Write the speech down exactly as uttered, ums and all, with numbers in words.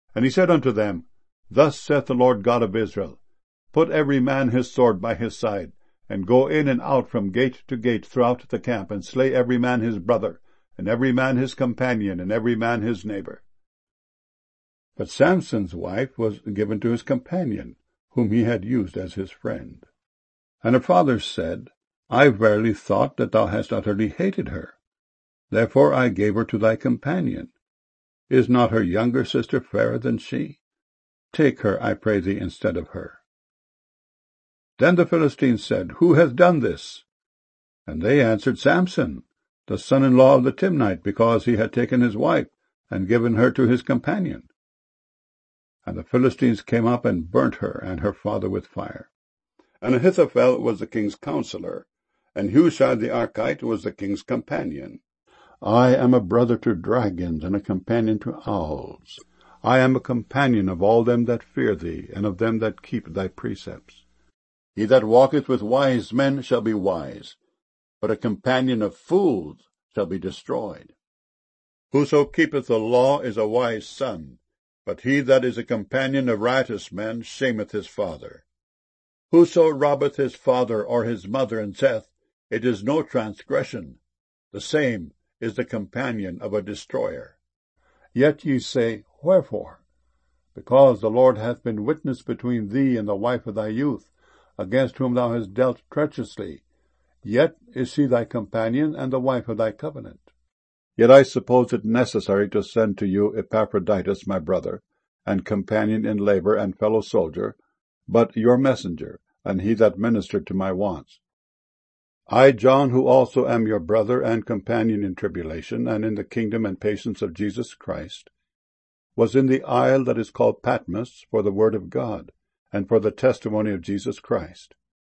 And he said unto them, Thus saith the Lord God of Israel, Put every man his sword by his side, and go in and out from gate to gate throughout the camp, and slay every man his brother, and every man his companion, and every man his neighbor. But Samson's wife was given to his companion, whom he had used as his friend. And her father said, I verily thought that thou hast utterly hated her. Therefore I gave her to thy companion. Is not her younger sister fairer than she? Take her, I pray thee, instead of her. Then the Philistines said, Who hath done this? And they answered, Samson, the son-in-law of the Timnite, because he had taken his wife, and given her to his companion. And the Philistines came up and burnt her and her father with fire. And Ahithophel was the king's counselor, and Hushai the Archite was the king's companion. I am a brother to dragons, and a companion to owls. I am a companion of all them that fear thee, and of them that keep thy precepts. He that walketh with wise men shall be wise, but a companion of fools shall be destroyed. Whoso keepeth the law is a wise son, but he that is a companion of riotous men shameth his father. Whoso robbeth his father or his mother and saith, It is no transgression, the same is the companion of a destroyer. Yet ye say, Wherefore? Because the Lord hath been witness between thee and the wife of thy youth, against whom thou hast dealt treacherously. Yet is she thy companion and the wife of thy covenant. Yet I suppose it necessary to send to you Epaphroditus my brother, and companion in labor and fellow soldier, but your messenger, and he that ministered to my wants. I, John, who also am your brother and companion in tribulation, and in the kingdom and patience of Jesus Christ, was in the isle that is called Patmos for the word of God, and for the testimony of Jesus Christ.